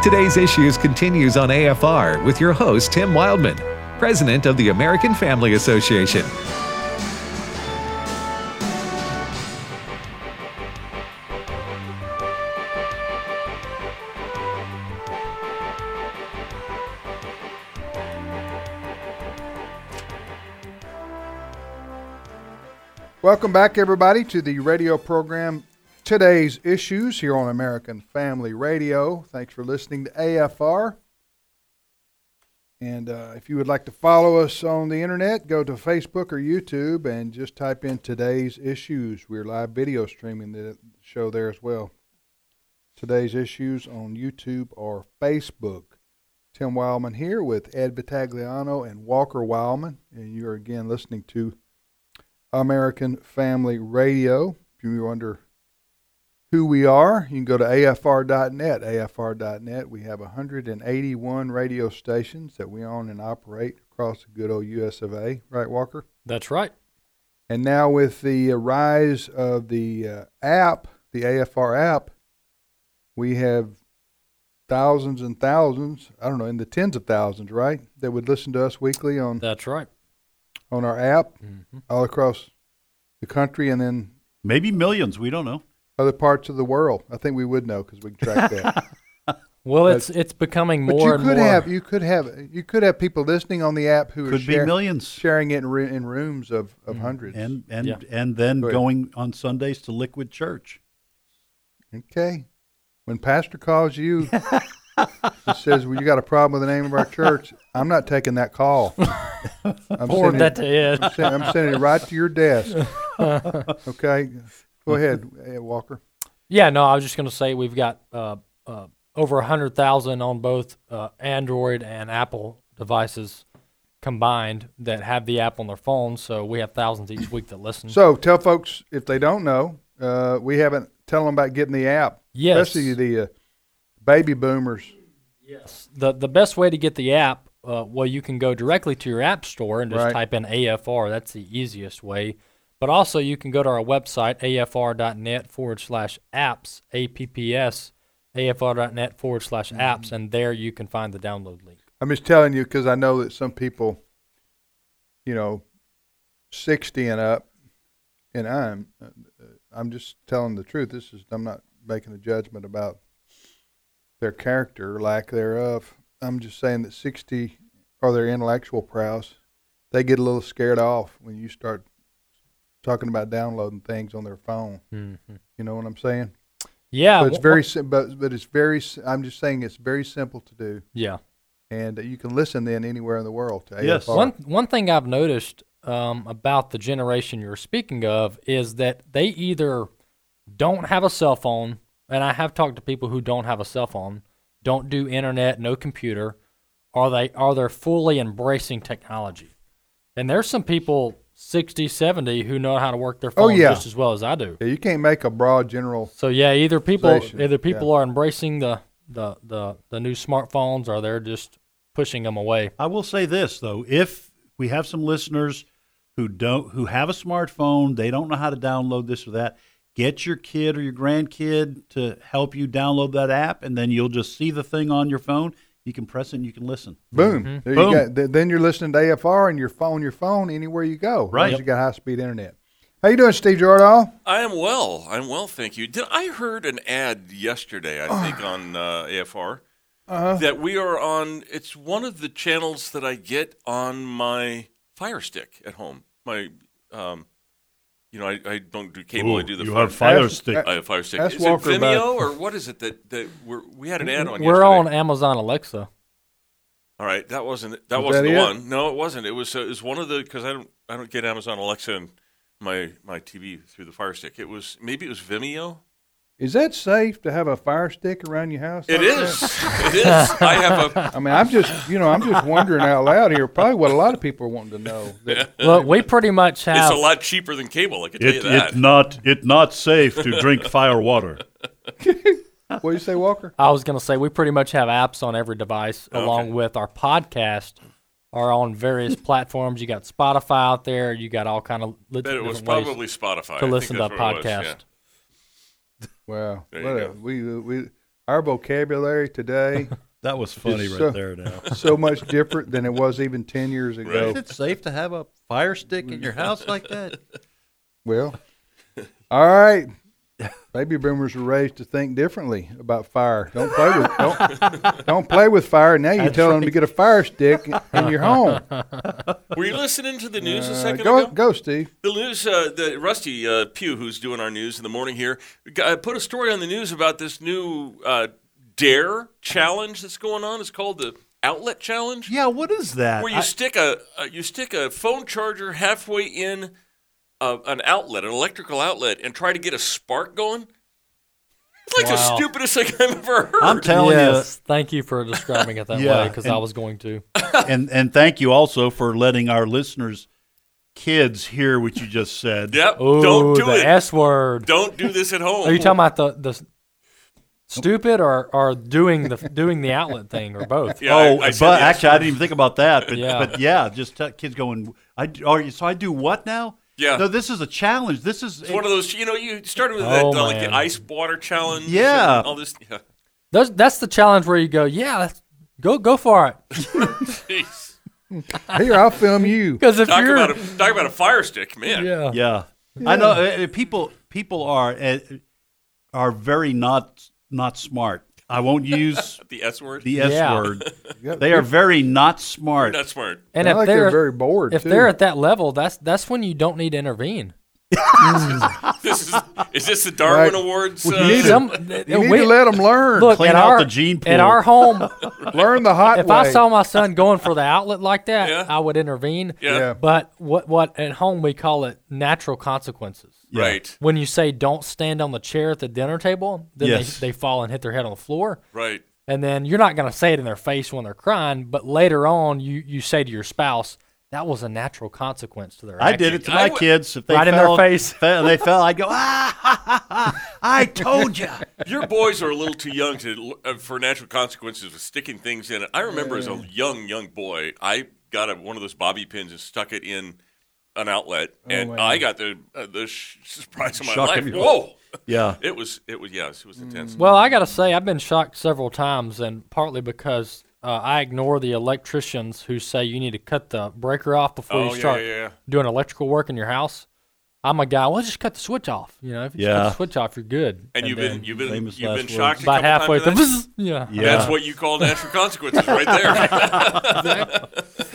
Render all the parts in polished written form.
Today's Issues continues on AFR with your host, Tim Wildman, President of the American Family Association. Welcome back, everybody, to the radio program Today's Issues here on American Family Radio. Thanks for listening to AFR. And if you would like to follow us on the internet, go to Facebook or YouTube and just type in Today's Issues. We're live video streaming the show there as well. Today's Issues on YouTube or Facebook. Tim Wildman here with Ed Battagliano and Walker Wildman. And you're again listening to American Family Radio. If you wonder who we are, you can go to afr.net. afr.net. We have 181 radio stations that we own and operate across the good old US of A. Right, Walker? That's right. And now with the rise of the app, the AFR app, we have thousands and thousands, I don't know, in the tens of thousands, right, that would listen to us weekly on. That's right. On our app, all across the country, and then maybe millions. We don't know. Other parts of the world. I think we would know because we can track that. Well, it's becoming more and more. You could have people listening on the app who could be millions sharing it in rooms of hundreds, and then going on Sundays to Liquid Church. Okay, when Pastor calls you. He says, well, you got a problem with the name of our church. I'm not taking that call. Forward that to Ed. I'm sending it right to your desk. Okay. Go ahead, Walker. Yeah, no, I was just going to say we've got over 100,000 on both Android and Apple devices combined that have the app on their phones, so we have thousands each week that listen. So tell folks, if they don't know, tell them about getting the app. Yes. Especially the baby boomers. Yes. The best way to get the app, you can go directly to your app store and just type in AFR. That's the easiest way. But also you can go to our website, afr.net/apps, APPS, afr.net/apps, and there you can find the download link. I'm just telling you because I know that some people, 60 and up, and I'm just telling the truth. I'm not making a judgment about their character or lack thereof. I'm just saying that 60 or their intellectual prowess, they get a little scared off when you start talking about downloading things on their phone. Mm-hmm. You know what I'm saying? Yeah. So it's but it's very. I'm just saying it's very simple to do. Yeah. And you can listen then anywhere in the world to AFR. Yes. One thing I've noticed about the generation you're speaking of is that they either don't have a cell phone. And I have talked to people who don't have a cell phone, don't do internet, no computer, or they're fully embracing technology. And there's some people 60, 70 who know how to work their phone just as well as I do. Yeah, you can't make a broad general. So either people are embracing the new smartphones or they're just pushing them away. I will say this though, if we have some listeners who have a smartphone, they don't know how to download this or that. Get your kid or your grandkid to help you download that app, and then you'll just see the thing on your phone. You can press it and you can listen. Boom. Mm-hmm. There you go. Then you're listening to AFR and your phone anywhere you go. Right. You got high-speed internet. How you doing, Steve Jordahl? I am well. Thank you. I heard an ad yesterday, I think, on AFR that we are on. It's one of the channels that I get on my Fire Stick at home. I don't do cable. Ooh, I do the Fire Stick. I have Fire Stick. Is it Vimeo or what is it that we had an ad on? We're yesterday. on Amazon Alexa. All right, that wasn't the one. No, it wasn't. It was one of the because I don't get Amazon Alexa and my TV through the Fire Stick. Maybe it was Vimeo. Is that safe to have a Fire Stick around your house? It is. It is. I have a. I mean, I'm just wondering out loud here. Probably what a lot of people are wanting to know. Look, we pretty much have. It's a lot cheaper than cable. I can tell you that. It's not safe to drink fire water. What do you say, Walker? I was going to say we pretty much have apps on every device, along with our podcast are on various platforms. You got Spotify out there. You got all kind of. It was probably Spotify to listen to a podcast. Wow. Our vocabulary today That was funny It's right there now. so much different than it was even 10 years ago. Is it safe to have a fire stick in your house like that? Well, all right. Baby boomers were raised to think differently about fire. Don't play with fire. Now you tell them to get a fire stick in your home. Were you listening to the news a second ago? Go, Steve. The news, the Rusty Pugh, who's doing our news in the morning here, put a story on the news about this new DARE challenge that's going on. It's called the Outlet Challenge. Yeah, what is that? Where you stick a phone charger halfway in an outlet, an electrical outlet, and try to get a spark going. It's like the stupidest thing I've ever heard. I'm telling Yes, thank you for describing it that way, because I was going to. and thank you also for letting our listeners, kids, hear what you just said. Yep. Oh, Don't do the it. S word. Don't do this at home. Are you talking about the stupid or doing the outlet thing, or both? Yeah, I said but yes. actually, I didn't even think about that. But Yeah. Just kids going. So I do what now? Yeah. No, this is a challenge. This is It's one of those, you started with like the ice water challenge. Yeah. And all this. Yeah. That's the challenge where you go, go for it. Jeez. Here, I'll film you. Because if Talk you're about a fire stick, man. yeah. I know people are very not smart. I won't use The S word. the S Yeah. word. They are very not smart. Not smart. And Sound if like they're very bored. if too. they're at that level, that's when you don't need to intervene. Is this the Darwin Right. Awards? You need to let them learn. Look, Clean at out our, the gene pool. At our home, Learn the hot if way. I saw my son going for the outlet like that, Yeah. I would intervene. Yeah. But what at home we call it natural consequences. Right. When you say don't stand on the chair at the dinner table, then Yes. they fall and hit their head on the floor. Right. And then you're not going to say it in their face when they're crying, but later on you say to your spouse, that was a natural consequence to their I action. did it to my kids. If they Right in their face. they fell. I'd go, I told you. Your boys are a little too young for natural consequences of sticking things in it. I remember as a young boy, I got one of those bobby pins and stuck it in an outlet, and I got the surprise of my Shock life. of your Whoa! Yeah. It was intense. Well, I got to say, I've been shocked several times, and partly because I ignore the electricians who say you need to cut the breaker off before you start doing electrical work in your house. I'm a guy. Well, just cut the switch off. If you cut the switch off, you're good. And you've been famous shocked last a about couple halfway times. through. Yeah. That's what you call natural consequences, right there.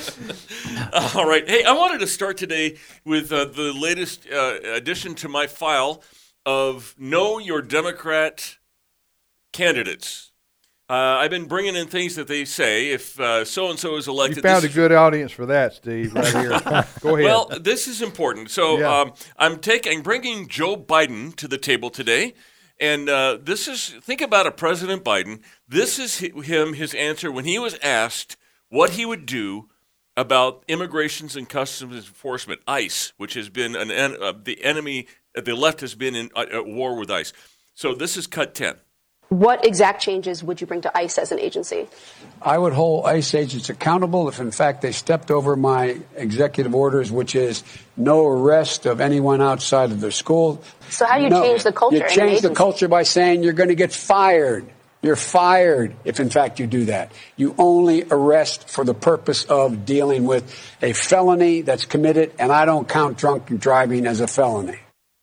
All right. Hey, I wanted to start today with the latest addition to my file of Know Your Democrat Candidates. I've been bringing in things that they say if so-and-so is elected. You found a good audience for that, Steve, right here. Go ahead. Well, this is important. So Yeah. I'm bringing Joe Biden to the table today. And think about a President Biden. This is his answer when he was asked what he would do about Immigrations and Customs Enforcement, ICE, which has been the enemy. The left has been at war with ICE. So this is cut 10. What exact changes would you bring to ICE as an agency? I would hold ICE agents accountable if, in fact, they stepped over my executive orders, which is no arrest of anyone outside of their school. So how do you change the culture? You change the culture by saying you're going to get fired. You're fired if, in fact, you do that. You only arrest for the purpose of dealing with a felony that's committed, and I don't count drunk driving as a felony.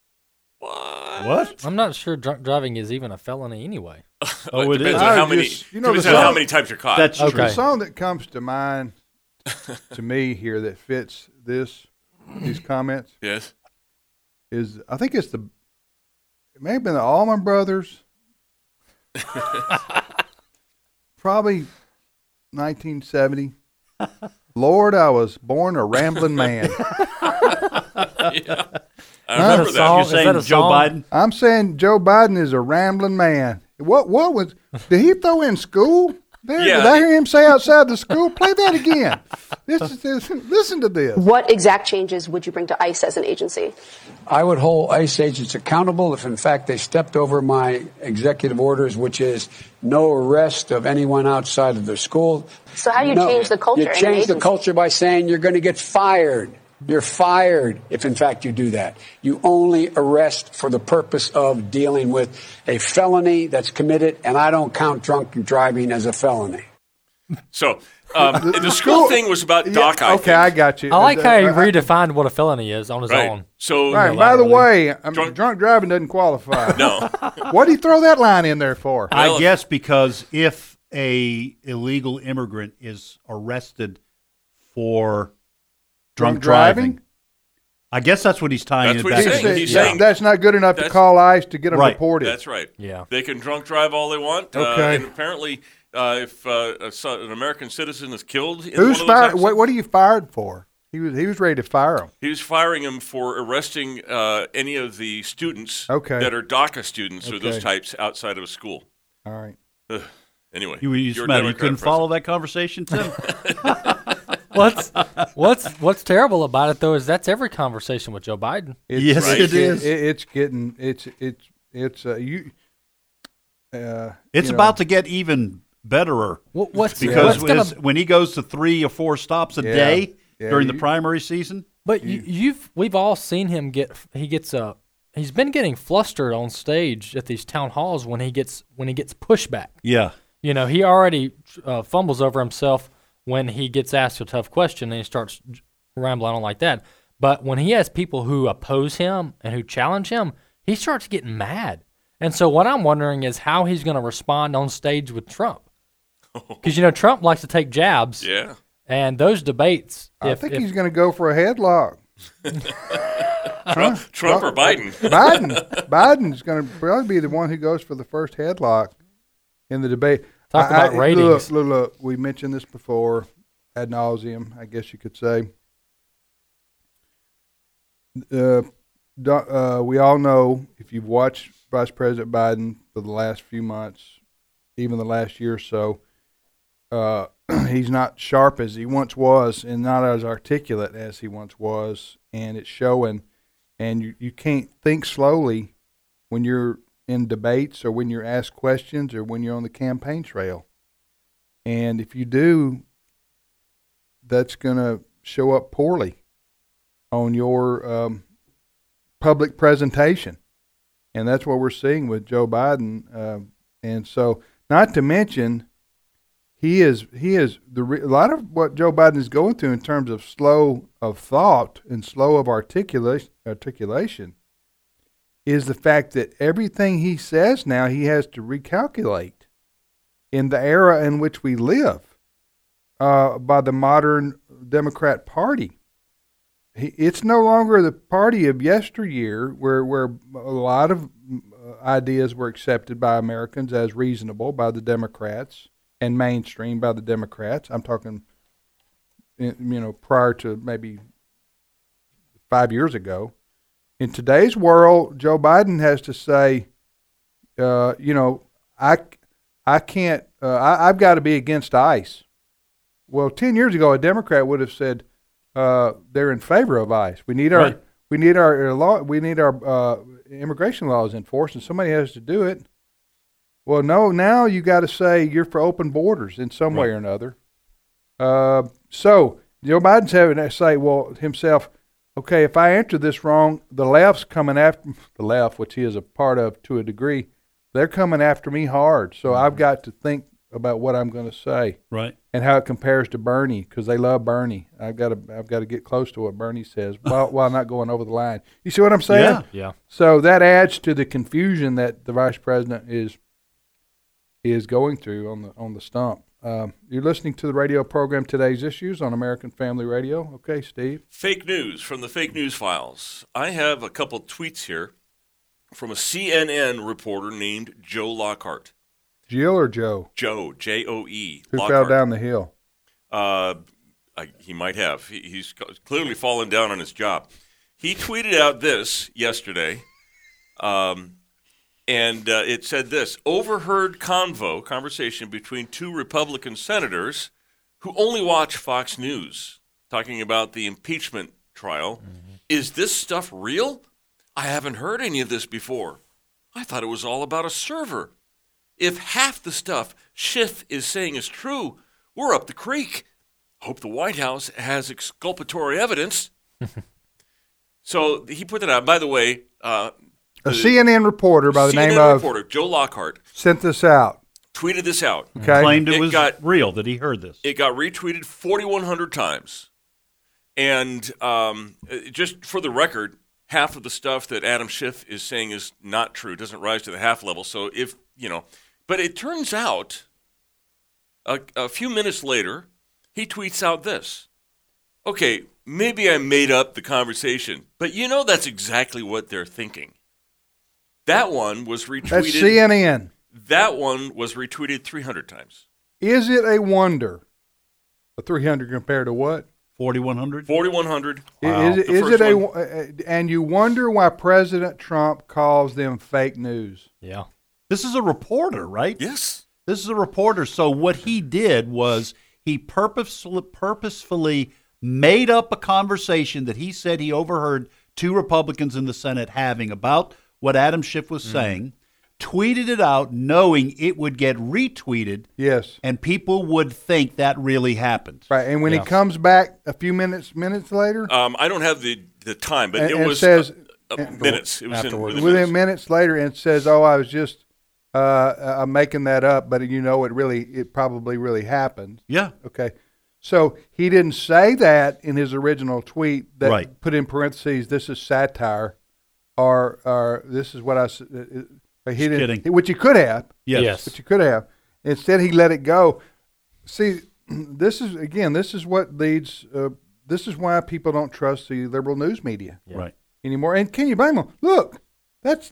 What? I'm not sure drunk driving is even a felony anyway. Oh, it Depends is. on how I many. just- Depends on how many times you're caught. That's true. Okay. The song that comes to mind to me here that fits these comments Yes. is, I think it may have been the Allman Brothers. Probably 1970. Lord, I was born a rambling man. I remember Is that a that. song? You're Is saying that a Joe song? Biden? I'm saying Joe Biden is a rambling man. What was? Did he throw in school? There, Yeah. did I hear him say outside the school? Play that again. Listen to this. What exact changes would you bring to ICE as an agency? I would hold ICE agents accountable if, in fact, they stepped over my executive orders, which is no arrest of anyone outside of their school. So how do you change the culture? You in an change the agency? culture by saying you're going to get fired. You're fired if, in fact, you do that. You only arrest for the purpose of dealing with a felony that's committed, and I don't count drunk driving as a felony. So the school thing was about DOC. Okay, I got you. I like how he redefined what a felony is on his own. So, right. By the way, drunk driving doesn't qualify. No. What did he throw that line in there for? I guess because if a illegal immigrant is arrested for drunk driving, I guess that's what he's tying That's it what back he's to. saying. He's saying that's not good enough to call ICE to get them reported. That's right. Yeah. They can drunk drive all they want. Okay. And apparently, if an American citizen is killed, Who's fired? What are you fired for? He was ready to fire him. He was firing him for arresting any of the students that are DACA students or those types outside of a school. All right. Anyway, You couldn't follow that conversation, Tim? What's terrible about it though is that's every conversation with Joe Biden. Yes, it is. It's about to get even betterer. When he goes to 3 or 4 stops a day during the primary season. But we've all seen him he's been getting flustered on stage at these town halls when he gets pushback. Yeah. You know, he already fumbles over himself when he gets asked a tough question and he starts rambling on like that. But when he has people who oppose him and who challenge him, he starts getting mad. And so what I'm wondering is how he's going to respond on stage with Trump. Because, Trump likes to take jabs. Yeah. And those debates. I think he's going to go for a headlock. Trump or Biden? Biden's going to probably be the one who goes for the first headlock in the debate. Talk about ratings. Look, we mentioned this before ad nauseum, I guess you could say. We all know, if you've watched Vice President Biden for the last few months, even the last year or so, he's not sharp as he once was and not as articulate as he once was, and it's showing. And you can't think slowly when you're in debates or when you're asked questions or when you're on the campaign trail. And if you do, that's going to show up poorly on your public presentation. And that's what we're seeing with Joe Biden. And so, not to mention, a lot of what Joe Biden is going through in terms of slow of thought and slow of articulation is the fact that everything he says now he has to recalculate in the era in which we live by the modern Democrat Party. It's no longer the party of yesteryear where a lot of ideas were accepted by Americans as reasonable by the Democrats and mainstream by the Democrats. I'm talking, prior to maybe 5 years ago. In today's world, Joe Biden has to say, I can't, I've got to be against ICE. Well, 10 years ago, a Democrat would have said they're in favor of ICE. We need our law. We need our immigration laws enforced, and somebody has to do it. Well, no. Now you got to say you're for open borders in some way or another. So Joe Biden's having to say, himself. Okay, if I answer this wrong, the left's coming after the left, which he is a part of to a degree. They're coming after me hard, so I've got to think about what I'm going to say, right, and how it compares to Bernie, because they love Bernie. I've got to get close to what Bernie says while not going over the line. You see what I'm saying? Yeah. So that adds to the confusion that the vice president is going through on the stump. You're listening to the radio program Today's Issues on American Family Radio. Okay, Steve. Fake news from the Fake News Files. I have a couple tweets here from a CNN reporter named Joe Lockhart. Jill or Joe? Joe, Joe. Who fell down the hill? He might have. He's clearly fallen down on his job. He tweeted out this yesterday. And it said this: overheard conversation between 2 Republican senators who only watch Fox News, talking about the impeachment trial. Mm-hmm. Is this stuff real? I haven't heard any of this before. I thought it was all about a server. If half the stuff Schiff is saying is true, we're up the creek. Hope the White House has exculpatory evidence. So he put that out. By the way, a CNN reporter by the name of Joe Lockhart sent this out. Tweeted this out. Okay. Claimed it was real, that he heard this. It got retweeted 4,100 times. And just for the record, half of the stuff that Adam Schiff is saying is not true. It doesn't rise to the half level. So but it turns out a few minutes later, he tweets out this. Okay, maybe I made up the conversation, but that's exactly what they're thinking. That one was retweeted. That's CNN. That one was retweeted 300 times. Is it a wonder? A 300 compared to what? 4,100? 4,100. Wow. Is it and you wonder why President Trump calls them fake news. Yeah. This is a reporter, right? Yes. This is a reporter. So what he did was he purposefully made up a conversation that he said he overheard two Republicans in the Senate having about what Adam Schiff was saying, tweeted it out knowing it would get retweeted. Yes. And people would think that really happened. Right. And when he comes back a few minutes later? I don't have the time, but it was says, minutes. It was within minutes later, and it says, I was just I'm making that up, but it probably really happened. Yeah. Okay. So he didn't say that in his original tweet that put in parentheses, this is satire, or this is what I said. He didn't, which he could have. Yes. Which he could have. Instead, he let it go. See, this is what leads. This is why people don't trust the liberal news media anymore. And can you blame them? Look, that's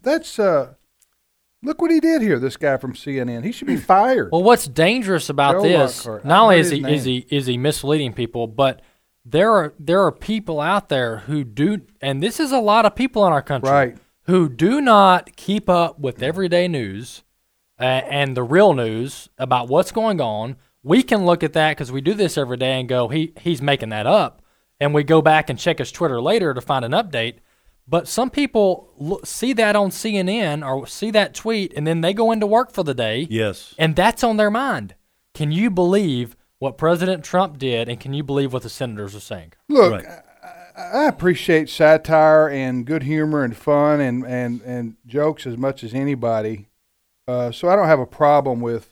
look what he did here. This guy from CNN, he should be fired. Well, what's dangerous about this? Not only is he misleading people, but there are people out there who do, and this is a lot of people in our country. Right. Who do not keep up with everyday news and the real news about what's going on. We can look at that because we do this every day and go, he's making that up. And we go back and check his Twitter later to find an update. But some people see that on CNN or see that tweet, and then they go into work for the day. Yes. And that's on their mind. Can you believe what President Trump did, and can you believe what the senators are saying? Look, I appreciate satire and good humor and fun and jokes as much as anybody. So I don't have a problem with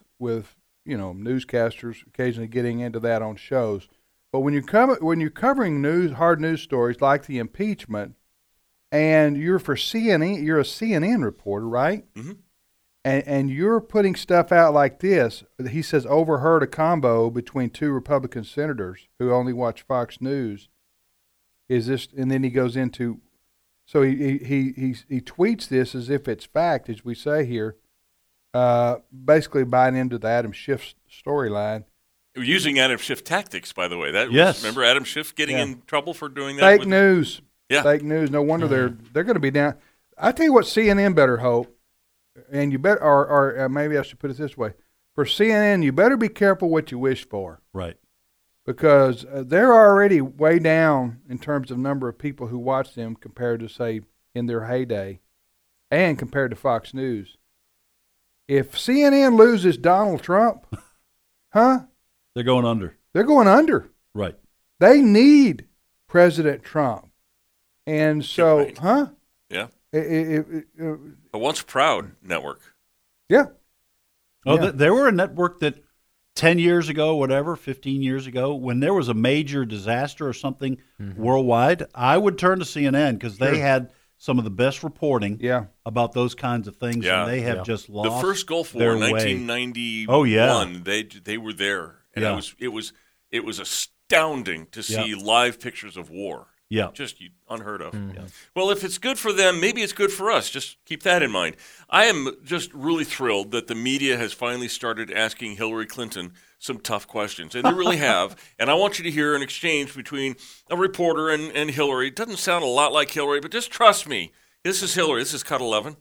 newscasters occasionally getting into that on shows. But when you're covering hard news stories like the impeachment, and you're for CNN, you're a CNN reporter, right? Mm-hmm. And you're putting stuff out like this. He says overheard a combo between two Republican senators who only watch Fox News. Is this? And then he goes into, so he tweets this as if it's fact, as we say here, basically buying into the Adam Schiff storyline. Using Adam Schiff tactics, by the way. Remember Adam Schiff getting in trouble for doing that? Fake news. Yeah. Fake news. No wonder they're going to be down. I tell you what, CNN better hope, and you better, or maybe I should put it this way: for CNN, you better be careful what you wish for. Right. Because they're already way down in terms of number of people who watch them compared to, say, in their heyday, and compared to Fox News. If CNN loses Donald Trump, they're going under. They're going under. Right. They need President Trump. And so, Yeah. A once proud network. Yeah. Oh, yeah. There were a network that 10 years ago, 15 years ago, when there was a major disaster or something worldwide, I would turn to CNN because they had some of the best reporting about those kinds of things, and they have just lost the first Gulf War in 1991. Oh, yeah. They were there, and it was astounding to see live pictures of war. Yeah. Just unheard of. Mm-hmm. Yeah. Well, if it's good for them, maybe it's good for us. Just keep that in mind. I am just really thrilled that the media has finally started asking Hillary Clinton some tough questions, and they really have. And I want you to hear an exchange between a reporter and Hillary. It doesn't sound a lot like Hillary, but just trust me. This is Hillary. This is Cut 11.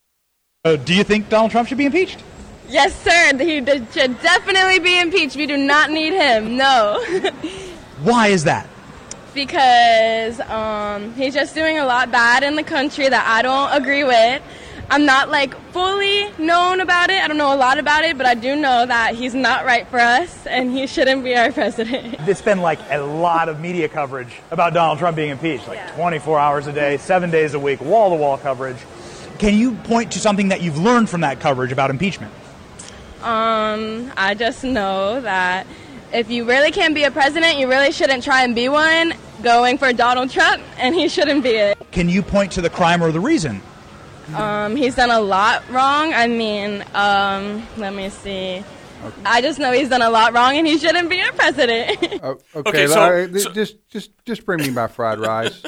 Do you think Donald Trump should be impeached? Yes, sir. He should definitely be impeached. We do not need him. No. Why is that? Because he's just doing a lot bad in the country that I don't agree with. I'm not like fully known about it. I don't know a lot about it, but I do know that he's not right for us and he shouldn't be our president. It's been like a lot of media coverage about Donald Trump being impeached, like 24 hours a day, 7 days a week, wall-to-wall coverage. Can you point to something that you've learned from that coverage about impeachment? I just know that if you really can't be a president, you really shouldn't try and be one, going for Donald Trump, and he shouldn't be it. Can you point to the crime or the reason? He's done a lot wrong. I mean, let me see. Okay. I just know he's done a lot wrong, and he shouldn't be our president. Okay, so just bring me my fried rice.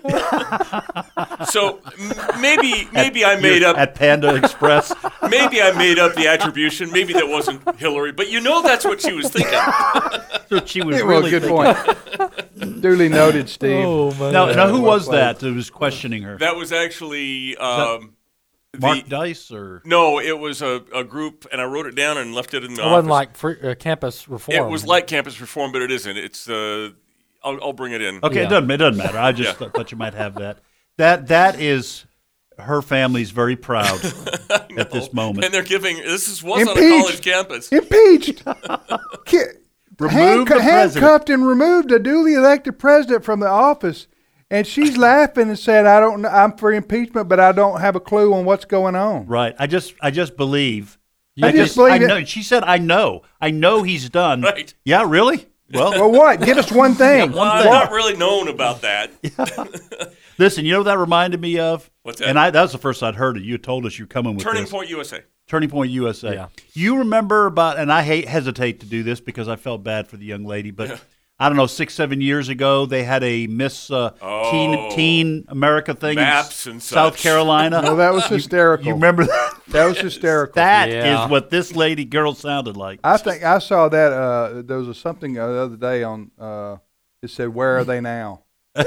So maybe I made up at Panda Express. Maybe I made up the attribution. Maybe that wasn't Hillary, but that's what she was thinking. That's what she was really good thinking. Point. Duly noted, Steve. Oh, man. Now who was that was questioning her? That was actually Mark Dice, or no? It was a group, and I wrote it down and left it in the office. It wasn't like campus reform. It was like campus reform, but it isn't. It's I'll bring it in. Okay, Yeah. it doesn't matter. I just thought you might have that. That is, her family's very proud at this moment. And they're giving was on a college campus. Impeached. Removed the president. Handcuffed and removed a duly elected president from the office. And she's laughing and said, I'm for impeachment, but I don't have a clue on what's going on. Right. I just believe. I just believe I know. She said, I know he's done. Right. Yeah, really? Well, what? Get us one thing. I'm not really known about that. Listen, you know what that reminded me of? What's that? And that was the first I'd heard it. You told us you're coming with Turning this. Point USA. Turning Point USA. Yeah. You remember and I hesitate to do this because I felt bad for the young lady, but I don't know, 6-7 years ago, they had a Miss Teen America thing Maps in and South such. Carolina. Well, that was hysterical. You remember that? That was hysterical. That Yeah. is what this girl sounded like. I think I saw that. There was something the other day on. It said, "Where are they now?"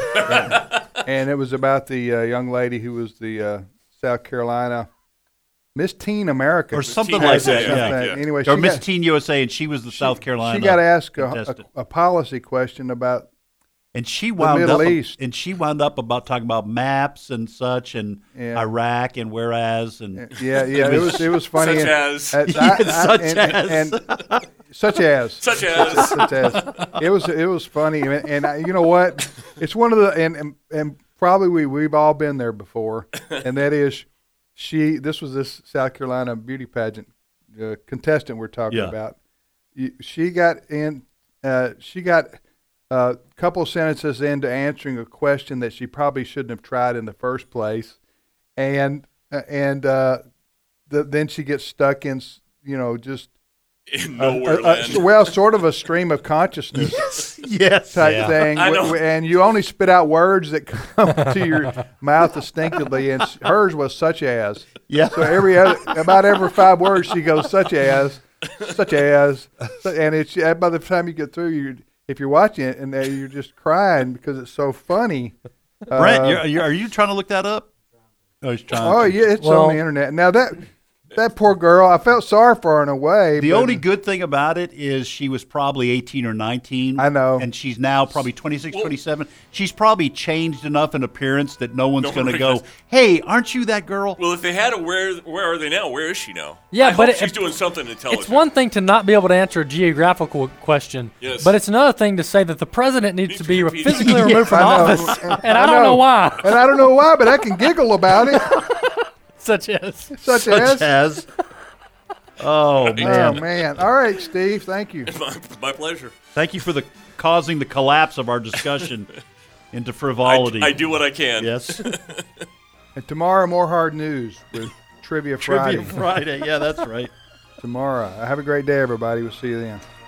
and it was about the young lady who was the South Carolina Miss Teen America Or something Teen like USA, that. yeah. Anyway, Or Miss Teen USA, and she was the South Carolina. She got asked contestant. a policy question about. And she wound Middle up, East. and she wound up about talking about maps and such, and Iraq and whereas, and Yeah. It was funny. Such as. Such as. Such as. It was funny, and you know what? It's one of the and probably we've all been there before, and that is this was this South Carolina beauty pageant contestant we're talking about. She got in. She got a couple sentences into answering a question that she probably shouldn't have tried in the first place, and then she gets stuck in just In nowhere land. well, sort of a stream of consciousness yes, type thing, I know. and you only spit out words that come to your mouth distinctively, and hers was such as. Yeah. So about every 5 words she goes such as, and it's by the time you get through, if you're watching it and you're just crying because it's so funny. Brent, are you trying to look that up? Oh, he's trying. Oh yeah, it's on the internet now. That poor girl, I felt sorry for her in a way. The only good thing about it is she was probably 18 or 19. I know. And she's now probably 26, 27. She's probably changed enough in appearance that no one's going to go, hey, aren't you that girl? Well, if they had a where are they now? Where is she now? Yeah, I but hope she's doing something intelligent. It's one thing to not be able to answer a geographical question, Yes. but it's another thing to say that the president needs to be physically removed from I know. office, and I don't know why. And I don't know why, but I can giggle about it. Such as. Such as. Oh, man. Oh, man. All right, Steve. Thank you. My pleasure. Thank you for causing the collapse of our discussion into frivolity. I do what I can. Yes. And tomorrow, more hard news with Trivia Friday. Trivia Friday. Yeah, that's right. Tomorrow. Have a great day, everybody. We'll see you then.